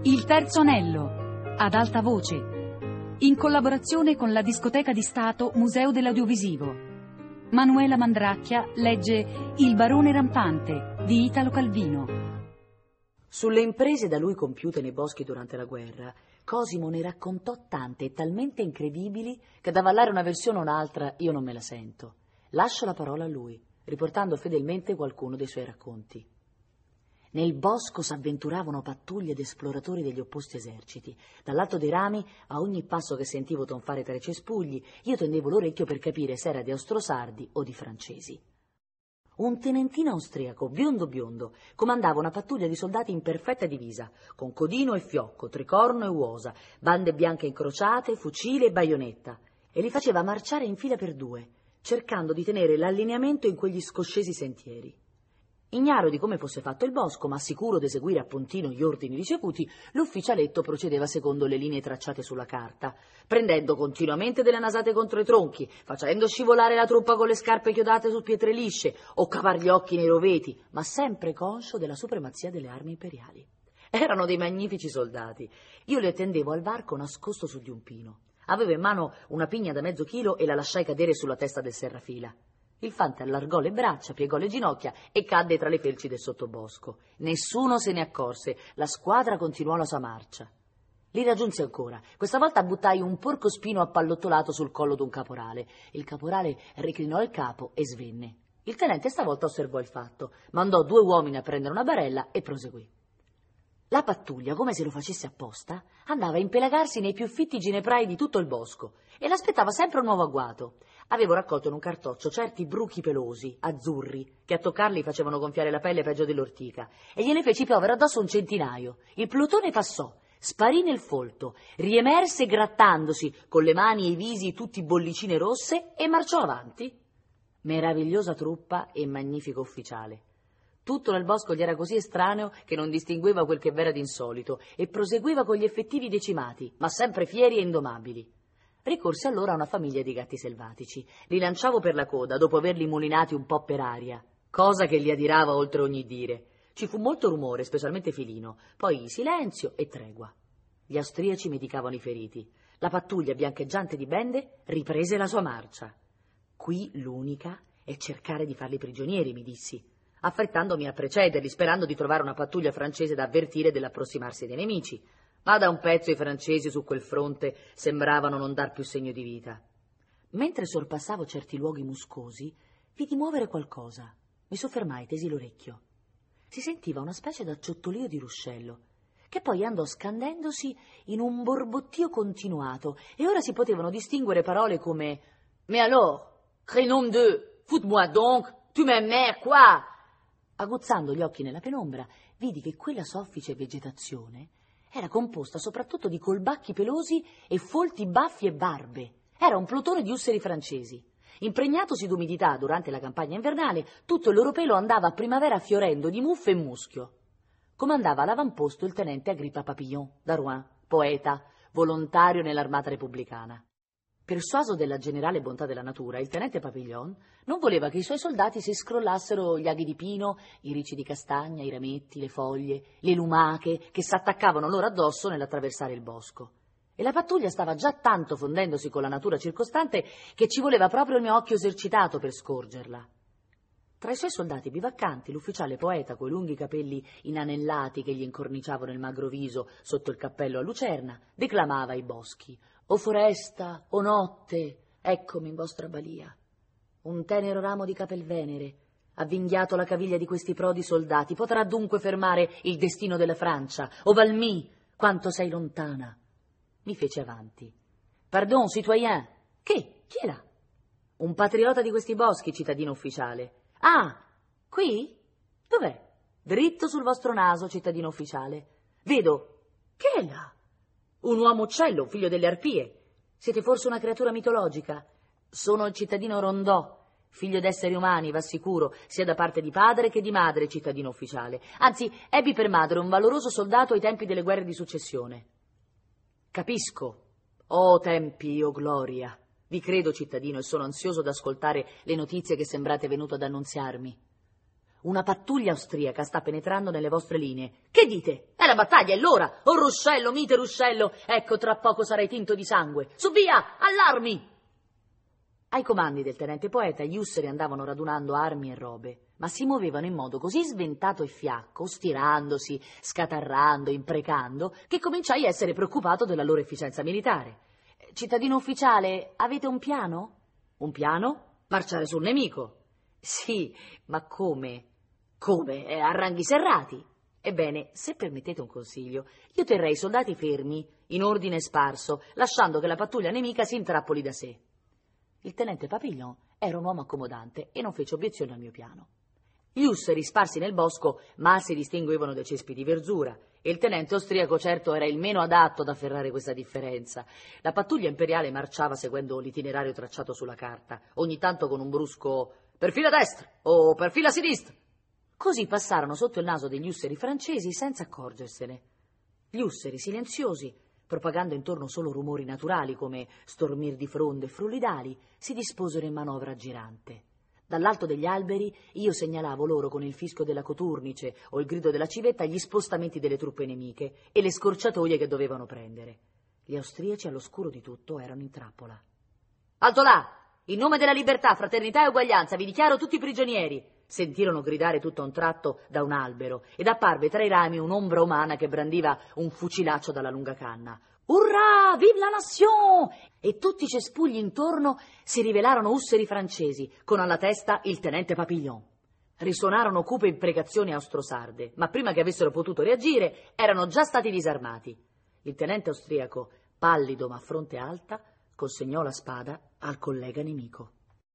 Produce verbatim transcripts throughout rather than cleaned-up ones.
Il terzo anello, ad alta voce, in collaborazione con la Discoteca di Stato Museo dell'Audiovisivo. Manuela Mandracchia legge Il barone rampante di Italo Calvino. Sulle imprese da lui compiute nei boschi durante la guerra, Cosimo ne raccontò tante e talmente incredibili che da avallare una versione o un'altra io non me la sento. Lascio la parola a lui, riportando fedelmente qualcuno dei suoi racconti. Nel bosco s'avventuravano pattuglie ed esploratori degli opposti eserciti. Dall'alto dei rami, a ogni passo che sentivo tonfare tra i cespugli, io tendevo l'orecchio per capire se era di austrosardi o di francesi. Un tenentino austriaco, biondo biondo, comandava una pattuglia di soldati in perfetta divisa, con codino e fiocco, tricorno e uosa, bande bianche incrociate, fucile e baionetta, e li faceva marciare in fila per due, cercando di tenere l'allineamento in quegli scoscesi sentieri. Ignaro di come fosse fatto il bosco, ma sicuro di eseguire a puntino gli ordini ricevuti, l'ufficialetto procedeva secondo le linee tracciate sulla carta, prendendo continuamente delle nasate contro i tronchi, facendo scivolare la truppa con le scarpe chiodate su pietre lisce o cavar gli occhi nei roveti, ma sempre conscio della supremazia delle armi imperiali. Erano dei magnifici soldati. Io li attendevo al varco nascosto su di un pino. Avevo in mano una pigna da mezzo chilo e la lasciai cadere sulla testa del serrafila. Il fante allargò le braccia, piegò le ginocchia e cadde tra le felci del sottobosco. Nessuno se ne accorse, la squadra continuò la sua marcia. Li raggiunsi ancora. Questa volta buttai un porcospino appallottolato sul collo d'un caporale. Il caporale reclinò il capo e svenne. Il tenente stavolta osservò il fatto, mandò due uomini a prendere una barella e proseguì. La pattuglia, come se lo facesse apposta, andava a impelagarsi nei più fitti gineprai di tutto il bosco e l'aspettava sempre un nuovo agguato. Avevo raccolto in un cartoccio certi bruchi pelosi, azzurri, che a toccarli facevano gonfiare la pelle peggio dell'ortica, e gliene feci piovere addosso un centinaio. Il plotone passò, sparì nel folto, riemerse grattandosi con le mani e i visi tutti bollicine rosse e marciò avanti. Meravigliosa truppa e magnifico ufficiale. Tutto nel bosco gli era così estraneo che non distingueva quel che v'era d'insolito e proseguiva con gli effettivi decimati, ma sempre fieri e indomabili. Ricorsi allora a una famiglia di gatti selvatici. Li lanciavo per la coda dopo averli mulinati un po' per aria, cosa che li adirava oltre ogni dire. Ci fu molto rumore, specialmente Filino, poi silenzio e tregua. Gli austriaci medicavano i feriti. La pattuglia biancheggiante di bende riprese la sua marcia. Qui l'unica è cercare di farli prigionieri, mi dissi, affrettandomi a precederli, sperando di trovare una pattuglia francese da avvertire dell'approssimarsi dei nemici. Ma da un pezzo i francesi su quel fronte sembravano non dar più segno di vita. Mentre sorpassavo certi luoghi muscosi, vidi muovere qualcosa. Mi soffermai, tesi l'orecchio. Si sentiva una specie d'acciottolio di ruscello, che poi andò scandendosi in un borbottio continuato, e ora si potevano distinguere parole come «Mais alors, crénom de, foute-moi donc, tu m'aimes, quoi?» Aguzzando gli occhi nella penombra, vidi che quella soffice vegetazione era composta soprattutto di colbacchi pelosi e folti baffi e barbe. Era un plotone di usseri francesi. Impregnatosi d'umidità durante la campagna invernale, tutto il loro pelo andava a primavera fiorendo di muffe e muschio. Comandava all'avamposto il tenente Agrippa Papillon, da Rouen, poeta, volontario nell'armata repubblicana. Persuaso della generale bontà della natura, il tenente Papillon non voleva che i suoi soldati si scrollassero gli aghi di pino, i ricci di castagna, i rametti, le foglie, le lumache che s'attaccavano loro addosso nell'attraversare il bosco. E la pattuglia stava già tanto fondendosi con la natura circostante che ci voleva proprio il mio occhio esercitato per scorgerla. Tra i suoi soldati bivaccanti, l'ufficiale poeta coi lunghi capelli inanellati che gli incorniciavano il magro viso sotto il cappello a lucerna, declamava i boschi. «O foresta, o notte, eccomi in vostra balia. Un tenero ramo di capelvenere, avvinghiato la caviglia di questi prodi soldati, potrà dunque fermare il destino della Francia. O Valmy, quanto sei lontana!» Mi fece avanti. «Pardon, citoyen!» «Che? Chi è là?» «Un patriota di questi boschi, cittadino ufficiale.» «Ah, qui? Dov'è?» «Dritto sul vostro naso, cittadino ufficiale.» «Vedo. Che è là?» «Un uomo uccello, un figlio delle arpie. Siete forse una creatura mitologica?» «Sono il cittadino Rondò, figlio d'esseri umani, v'assicuro, sia da parte di padre che di madre, cittadino ufficiale. Anzi, ebbi per madre un valoroso soldato ai tempi delle guerre di successione.» «Capisco. Oh tempi, oh gloria. Vi credo, cittadino, e sono ansioso d'ascoltare le notizie che sembrate venuto ad annunziarmi.» una pattuglia austriaca sta penetrando nelle vostre linee. Che dite? È la battaglia, è l'ora! Oh ruscello, mite ruscello, ecco tra poco sarai tinto di sangue. Su via, allarmi! Ai comandi del tenente poeta gli usseri andavano radunando armi e robe, ma si muovevano in modo così sventato e fiacco, stirandosi, scatarrando, imprecando, che cominciai a essere preoccupato della loro efficienza militare. Cittadino ufficiale, avete un piano? Un piano? Marciare sul nemico. Sì, ma come? Come? A ranghi serrati. Ebbene, se permettete un consiglio, io terrei i soldati fermi, in ordine sparso, lasciando che la pattuglia nemica si intrappoli da sé. Il tenente Papillon era un uomo accomodante e non fece obiezione al mio piano. Gli usseri sparsi nel bosco mal si distinguevano dai cespi di verzura e il tenente austriaco certo era il meno adatto ad afferrare questa differenza. La pattuglia imperiale marciava seguendo l'itinerario tracciato sulla carta, ogni tanto con un brusco «per fila destra» o «per fila sinistra». Così passarono sotto il naso degli usseri francesi senza accorgersene. Gli usseri silenziosi, propagando intorno solo rumori naturali come stormir di fronde e frullidali, si disposero in manovra girante. Dall'alto degli alberi io segnalavo loro con il fischio della coturnice o il grido della civetta gli spostamenti delle truppe nemiche e le scorciatoie che dovevano prendere. Gli austriaci all'oscuro di tutto erano in trappola. «Alto là! In nome della libertà, fraternità e uguaglianza vi dichiaro tutti prigionieri!» Sentirono gridare tutto a un tratto da un albero ed apparve tra i rami un'ombra umana che brandiva un fucilaccio dalla lunga canna. «Urrà! Vive la nation!» E tutti i cespugli intorno si rivelarono usseri francesi, con alla testa il tenente Papillon. Risuonarono cupe imprecazioni austrosarde, ma prima che avessero potuto reagire erano già stati disarmati. Il tenente austriaco, pallido ma a fronte alta, consegnò la spada al collega nemico.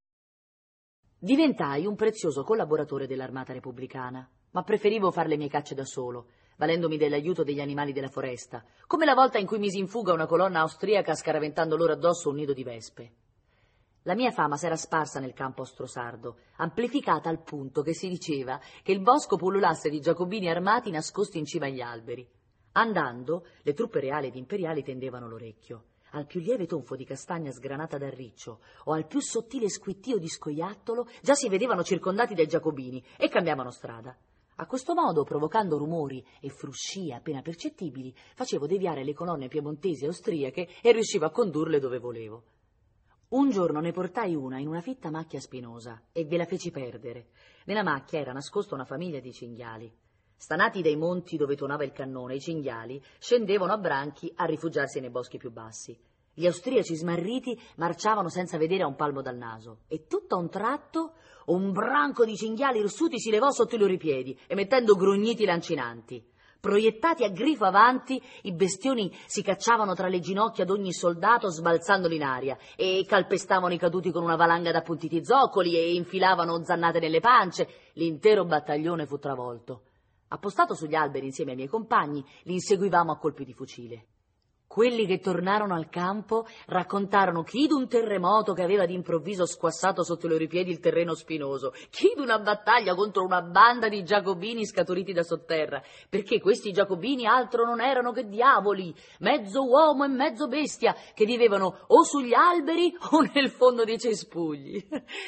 Diventai un prezioso collaboratore dell'armata repubblicana, ma preferivo fare le mie cacce da solo, valendomi dell'aiuto degli animali della foresta, come la volta in cui misi in fuga una colonna austriaca scaraventando loro addosso un nido di vespe. La mia fama s'era sparsa nel campo austrosardo, amplificata al punto che si diceva che il bosco pullulasse di giacobini armati nascosti in cima agli alberi. Andando, le truppe reali ed imperiali tendevano l'orecchio. Al più lieve tonfo di castagna sgranata dal riccio o al più sottile squittio di scoiattolo già si vedevano circondati dai giacobini e cambiavano strada. A questo modo, provocando rumori e fruscie appena percettibili, facevo deviare le colonne piemontesi e austriache e riuscivo a condurle dove volevo. Un giorno ne portai una in una fitta macchia spinosa e ve la feci perdere. Nella macchia era nascosta una famiglia di cinghiali. Stanati dai monti dove tuonava il cannone, i cinghiali scendevano a branchi a rifugiarsi nei boschi più bassi. Gli austriaci smarriti marciavano senza vedere a un palmo dal naso e tutto a un tratto un branco di cinghiali irsuti si levò sotto i loro piedi, emettendo grugniti lancinanti. Proiettati a grifo avanti, i bestioni si cacciavano tra le ginocchia d'ogni soldato sbalzandoli in aria e calpestavano i caduti con una valanga d'appuntiti zoccoli e infilavano zannate nelle pance. L'intero battaglione fu travolto. Appostato sugli alberi insieme ai miei compagni, li inseguivamo a colpi di fucile. Quelli che tornarono al campo raccontarono chi d'un terremoto che aveva d'improvviso squassato sotto i loro piedi il terreno spinoso, chi d'una battaglia contro una banda di giacobini scaturiti da sotterra, perché questi giacobini altro non erano che diavoli, mezzo uomo e mezzo bestia, che vivevano o sugli alberi o nel fondo dei cespugli.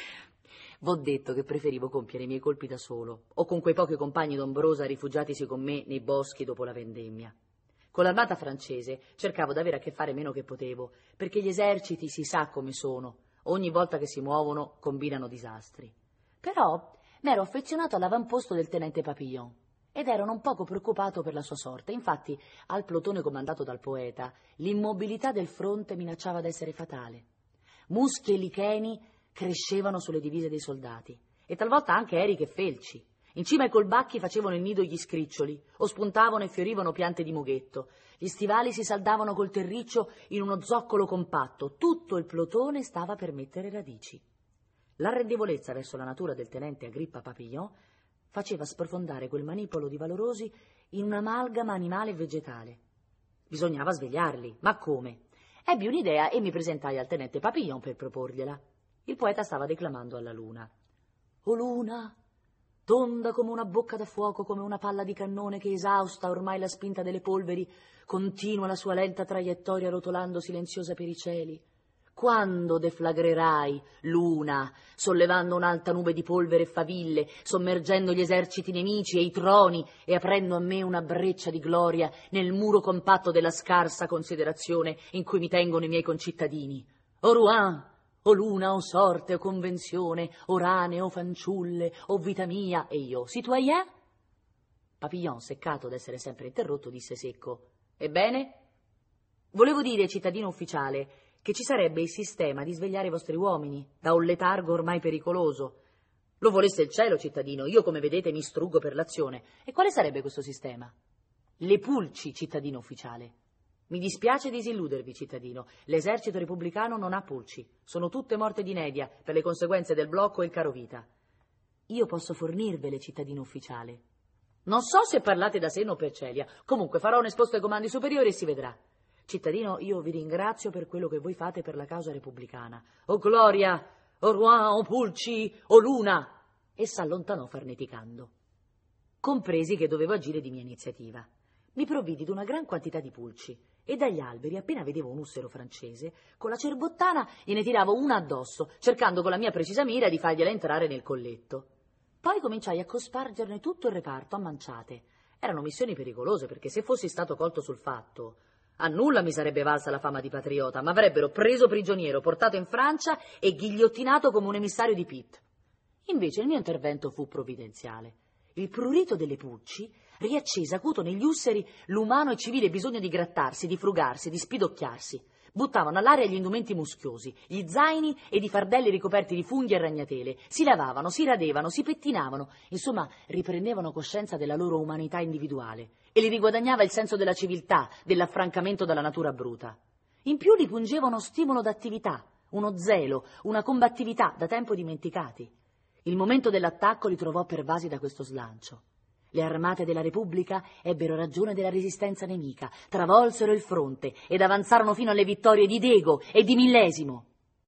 V'ho detto che preferivo compiere i miei colpi da solo, o con quei pochi compagni d'ombrosa rifugiatisi con me nei boschi dopo la vendemmia. Con l'armata francese cercavo d'avere a che fare meno che potevo, perché gli eserciti si sa come sono, ogni volta che si muovono combinano disastri. Però m'ero affezionato all'avamposto del tenente Papillon ed ero non poco preoccupato per la sua sorte. Infatti, al plotone comandato dal poeta, l'immobilità del fronte minacciava d'essere fatale. Muschi e licheni crescevano sulle divise dei soldati e talvolta anche eriche e felci. In cima ai colbacchi facevano il nido gli scriccioli o spuntavano e fiorivano piante di mughetto. Gli stivali si saldavano col terriccio in uno zoccolo compatto. Tutto il plotone stava per mettere radici. L'arrendevolezza verso la natura del tenente Agrippa Papillon faceva sprofondare quel manipolo di valorosi in un'amalgama animale e vegetale. Bisognava svegliarli, ma come? Ebbi un'idea e mi presentai al tenente Papillon per proporgliela. Il poeta stava declamando alla luna. «O luna, tonda come una bocca da fuoco, come una palla di cannone che, esausta ormai la spinta delle polveri, continua la sua lenta traiettoria rotolando silenziosa per i cieli. Quando deflagrerai, luna, sollevando un'alta nube di polvere e faville, sommergendo gli eserciti nemici e i troni e aprendo a me una breccia di gloria nel muro compatto della scarsa considerazione in cui mi tengono i miei concittadini? O Rouen, o luna, o sorte, o convenzione, o rane, o fanciulle, o vita mia, e io, citoyen? Papillon, seccato d'essere sempre interrotto, disse secco: ebbene? Volevo dire, cittadino ufficiale, che ci sarebbe il sistema di svegliare i vostri uomini da un letargo ormai pericoloso. Lo volesse il cielo, cittadino, io come vedete mi struggo per l'azione. E quale sarebbe questo sistema? Le pulci, cittadino ufficiale. Mi dispiace disilludervi, cittadino, l'esercito repubblicano non ha pulci, sono tutte morte d'inedia per le conseguenze del blocco e il carovita. Io posso fornirvele, cittadino ufficiale. Non so se parlate da seno o per celia, comunque farò un esposto ai comandi superiori e si vedrà. Cittadino, io vi ringrazio per quello che voi fate per la causa repubblicana. O gloria, o Rouen, o pulci, o luna! E s'allontanò farneticando. Compresi che dovevo agire di mia iniziativa. Mi provvidi di una gran quantità di pulci e dagli alberi, appena vedevo un ussero francese, con la cerbottana gliene tiravo una addosso, cercando con la mia precisa mira di fargliela entrare nel colletto. Poi cominciai a cospargerne tutto il reparto a manciate. Erano missioni pericolose, perché se fossi stato colto sul fatto, a nulla mi sarebbe valsa la fama di patriota, ma avrebbero preso prigioniero, portato in Francia e ghigliottinato come un emissario di Pitt. Invece il mio intervento fu provvidenziale. Il prurito delle pulci riaccese acuto negli usseri l'umano e civile bisogno di grattarsi, di frugarsi, di spidocchiarsi. Buttavano all'aria gli indumenti muschiosi, gli zaini ed i fardelli ricoperti di funghi e ragnatele. Si lavavano, si radevano, si pettinavano. Insomma, riprendevano coscienza della loro umanità individuale e li riguadagnava il senso della civiltà, dell'affrancamento dalla natura bruta. In più li pungeva uno stimolo d'attività, uno zelo, una combattività da tempo dimenticati. Il momento dell'attacco li trovò pervasi da questo slancio. Le armate della Repubblica ebbero ragione della resistenza nemica, travolsero il fronte ed avanzarono fino alle vittorie di Dego e di Millesimo.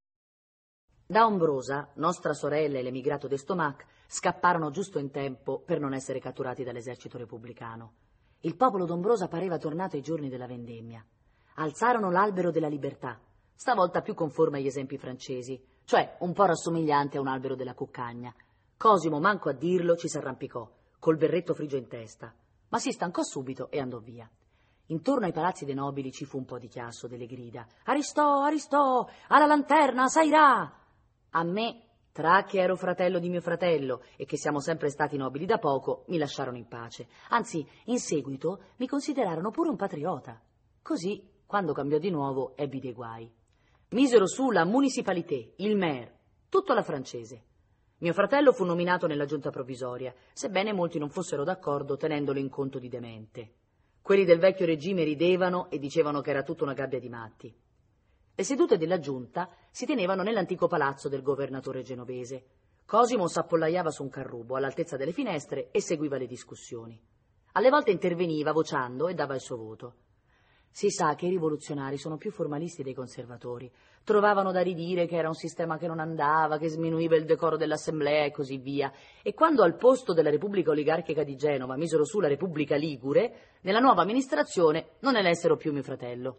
Da Ombrosa, nostra sorella e l'emigrato d'Estomac scapparono giusto in tempo per non essere catturati dall'esercito repubblicano. Il popolo d'Ombrosa pareva tornato ai giorni della vendemmia. Alzarono l'albero della libertà, stavolta più conforme agli esempi francesi, cioè un po' rassomigliante a un albero della cuccagna. Cosimo, manco a dirlo, ci s'arrampicò, col berretto frigio in testa, ma si stancò subito e andò via. Intorno ai palazzi dei nobili ci fu un po' di chiasso, delle grida. Aristò, Aristò, alla lanterna, sairà! A me, tra che ero fratello di mio fratello e che siamo sempre stati nobili da poco, mi lasciarono in pace. Anzi, in seguito mi considerarono pure un patriota. Così, quando cambiò di nuovo, ebbi dei guai. Misero su la municipalité, il maire, tutto alla francese. Mio fratello fu nominato nella giunta provvisoria, sebbene molti non fossero d'accordo tenendolo in conto di demente. Quelli del vecchio regime ridevano e dicevano che era tutta una gabbia di matti. Le sedute della giunta si tenevano nell'antico palazzo del governatore genovese. Cosimo s'appollaiava su un carrubo all'altezza delle finestre e seguiva le discussioni. Alle volte interveniva vociando e dava il suo voto. Si sa che i rivoluzionari sono più formalisti dei conservatori. Trovavano da ridire che era un sistema che non andava, che sminuiva il decoro dell'assemblea e così via. E quando al posto della Repubblica Oligarchica di Genova misero su la Repubblica Ligure, nella nuova amministrazione non elessero più mio fratello.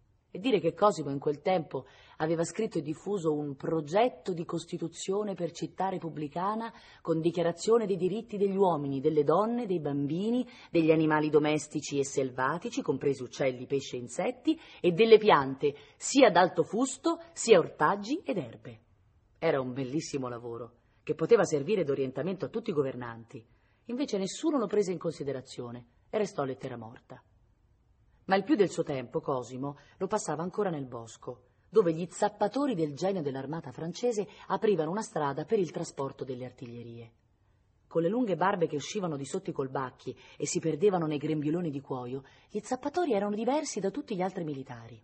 E dire che Cosimo in quel tempo aveva scritto e diffuso un progetto di costituzione per città repubblicana con dichiarazione dei diritti degli uomini, delle donne, dei bambini, degli animali domestici e selvatici, compresi uccelli, pesci e insetti, e delle piante, sia d'alto fusto, sia ortaggi ed erbe. Era un bellissimo lavoro, che poteva servire d'orientamento a tutti i governanti. Invece nessuno lo prese in considerazione e restò lettera morta. Ma il più del suo tempo Cosimo lo passava ancora nel bosco, dove gli zappatori del genio dell'armata francese aprivano una strada per il trasporto delle artiglierie. Con le lunghe barbe che uscivano di sotto i colbacchi e si perdevano nei grembiuloni di cuoio, gli zappatori erano diversi da tutti gli altri militari.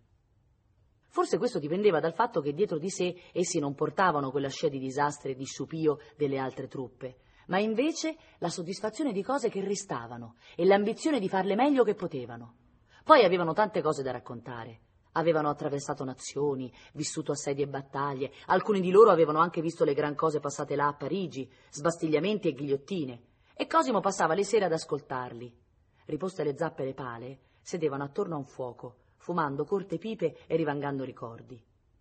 Forse questo dipendeva dal fatto che dietro di sé essi non portavano quella scia di disastri e di sciupio delle altre truppe, ma invece la soddisfazione di cose che restavano e l'ambizione di farle meglio che potevano. Poi avevano tante cose da raccontare. Avevano attraversato nazioni, vissuto assedii e battaglie. Alcuni di loro avevano anche visto le gran cose passate là a Parigi, sbastigliamenti e ghigliottine. E Cosimo passava le sere ad ascoltarli. Riposte le zappe e le pale, sedevano attorno a un fuoco, fumando corte pipe e rivangando ricordi.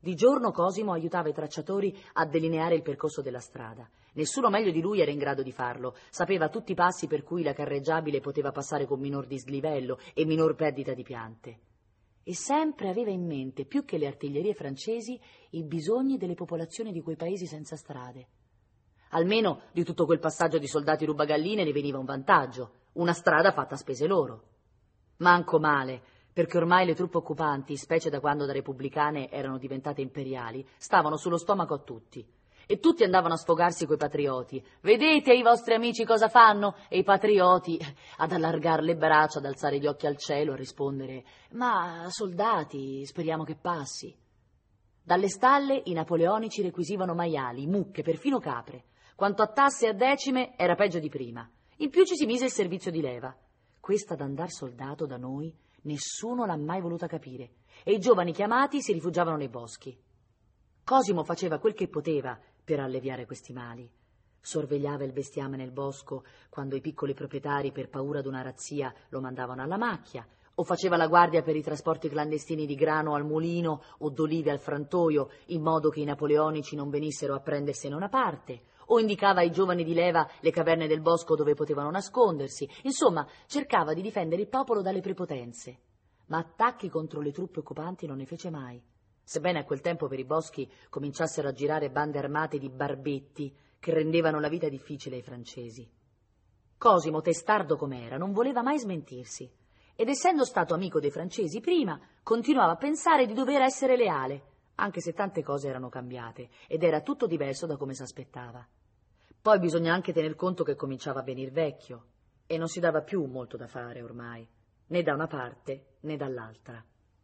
Di giorno Cosimo aiutava i tracciatori a delineare il percorso della strada. Nessuno meglio di lui era in grado di farlo. Sapeva tutti i passi per cui la carreggiabile poteva passare con minor dislivello e minor perdita di piante. E sempre aveva in mente, più che le artiglierie francesi, i bisogni delle popolazioni di quei paesi senza strade. Almeno di tutto quel passaggio di soldati rubagalline ne veniva un vantaggio, una strada fatta a spese loro. Manco male, perché ormai le truppe occupanti, specie da quando da repubblicane erano diventate imperiali, stavano sullo stomaco a tutti. E tutti andavano a sfogarsi coi patrioti. Vedete i vostri amici cosa fanno? E i patrioti ad allargare le braccia, ad alzare gli occhi al cielo, a rispondere: ma soldati, speriamo che passi. Dalle stalle i napoleonici requisivano maiali, mucche, perfino capre. Quanto a tasse e a decime era peggio di prima. In più ci si mise il servizio di leva. Questa d'andar soldato da noi nessuno l'ha mai voluta capire, e i giovani chiamati si rifugiavano nei boschi. Cosimo faceva quel che poteva per alleviare questi mali. Sorvegliava il bestiame nel bosco quando i piccoli proprietari, per paura d'una razzia, lo mandavano alla macchia, o faceva la guardia per i trasporti clandestini di grano al mulino o d'olive al frantoio, in modo che i napoleonici non venissero a prendersene una parte, o indicava ai giovani di leva le caverne del bosco dove potevano nascondersi. Insomma, cercava di difendere il popolo dalle prepotenze. Ma attacchi contro le truppe occupanti non ne fece mai, sebbene a quel tempo per i boschi cominciassero a girare bande armate di barbetti che rendevano la vita difficile ai francesi. Cosimo, testardo com'era, non voleva mai smentirsi, ed essendo stato amico dei francesi prima, continuava a pensare di dover essere leale, anche se tante cose erano cambiate, ed era tutto diverso da come s'aspettava. Poi bisogna anche tener conto che cominciava a venir vecchio, e non si dava più molto da fare ormai, né da una parte né dall'altra.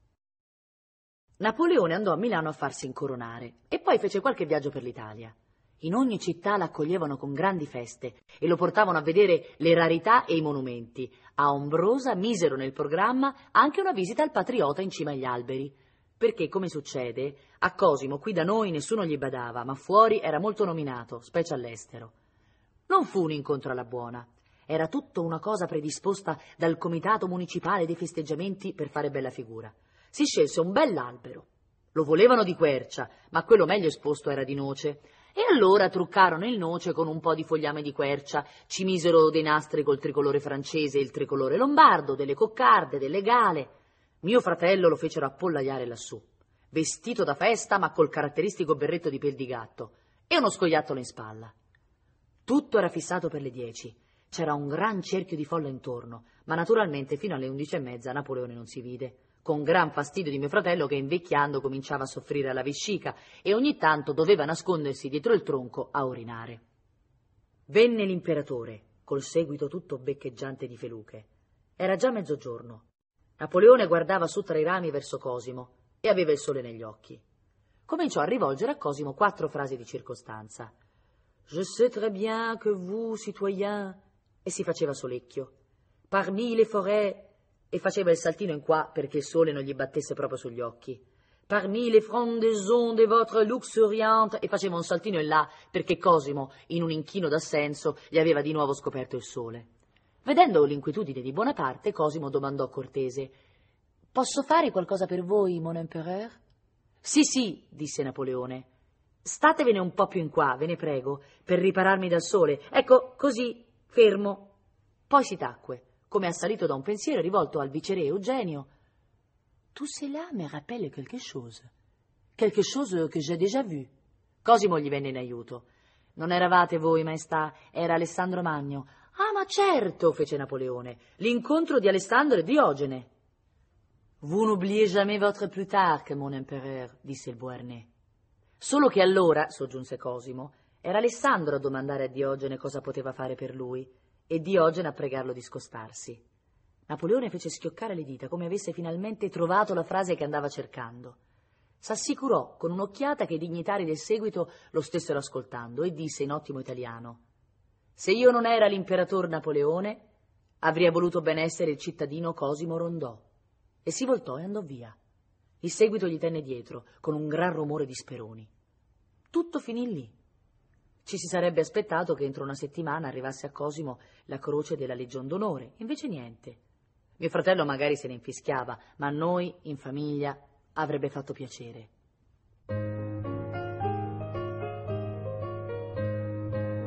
Napoleone andò a Milano a farsi incoronare e poi fece qualche viaggio per l'Italia. In ogni città l'accoglievano con grandi feste e lo portavano a vedere le rarità e i monumenti. A Ombrosa misero nel programma anche una visita al Patriota in cima agli alberi, perché, come succede, a Cosimo qui da noi nessuno gli badava, ma fuori era molto nominato, specie all'estero. Non fu un incontro alla buona. Era tutto una cosa predisposta dal comitato municipale dei festeggiamenti per fare bella figura. Si scelse un bell'albero. Lo volevano di quercia, ma quello meglio esposto era di noce. E allora truccarono il noce con un po' di fogliame di quercia, ci misero dei nastri col tricolore francese e il tricolore lombardo, delle coccarde, delle gale. Mio fratello lo fecero appollaiare lassù, vestito da festa ma col caratteristico berretto di pel di gatto e uno scoiattolo in spalla. Tutto era fissato per le dieci. C'era un gran cerchio di folla intorno, ma naturalmente fino alle undici e mezza Napoleone non si vide, con gran fastidio di mio fratello che invecchiando cominciava a soffrire alla vescica e ogni tanto doveva nascondersi dietro il tronco a urinare. Venne l'imperatore, col seguito tutto beccheggiante di feluche. Era già mezzogiorno. Napoleone guardava su tra i rami verso Cosimo e aveva il sole negli occhi. Cominciò a rivolgere a Cosimo quattro frasi di circostanza. «Je sais très bien que vous, citoyens», e si faceva solecchio. «Parmi les forêts», e faceva il saltino in qua perché il sole non gli battesse proprio sugli occhi. «Parmi les frondaisons de votre luxuriante», e faceva un saltino in là perché Cosimo, in un inchino d'assenso, gli aveva di nuovo scoperto il sole. Vedendo l'inquietudine di Bonaparte, Cosimo domandò cortese: «Posso fare qualcosa per voi, mon empereur?» «Sì, sì», disse Napoleone. «Statevene un po' più in qua, ve ne prego, per ripararmi dal sole. Ecco, così, fermo». Poi si tacque, come assalito da un pensiero rivolto al viceré Eugenio. «Tout cela me rappelle quelque chose. Quelque chose que j'ai déjà vu». Cosimo gli venne in aiuto. «Non eravate voi, maestà, era Alessandro Magno». «Ah, ma certo», fece Napoleone, «l'incontro di Alessandro e Diogene». «Vous n'oubliez jamais votre Plutarque, mon empereur», disse il Beauharnais. Solo che allora, soggiunse Cosimo, era Alessandro a domandare a Diogene cosa poteva fare per lui e Diogene a pregarlo di scostarsi. Napoleone fece schioccare le dita come avesse finalmente trovato la frase che andava cercando. S'assicurò con un'occhiata che i dignitari del seguito lo stessero ascoltando e disse in ottimo italiano: «Se io non era l'imperatore Napoleone, avrei voluto ben essere il cittadino Cosimo Rondò». E si voltò e andò via. Il seguito gli tenne dietro, con un gran rumore di speroni. Tutto finì lì. Ci si sarebbe aspettato che entro una settimana arrivasse a Cosimo la croce della Legion d'Onore, invece niente. Mio fratello magari se ne infischiava, ma a noi, in famiglia, avrebbe fatto piacere.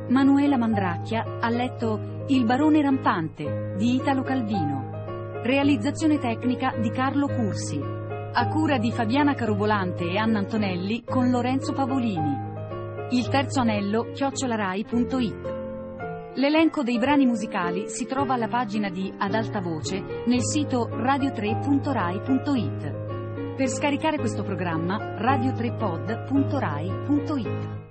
Manuela Mandracchia ha letto Il barone rampante di Italo Calvino. Realizzazione tecnica di Carlo Cursi. A cura di Fabiana Carobolante e Anna Antonelli con Lorenzo Pavolini. Il terzo anello chiocciolarai punto it. L'elenco dei brani musicali si trova alla pagina di Ad alta voce nel sito radio tre punto rai punto it. Per scaricare questo programma radio tre pod punto rai punto it.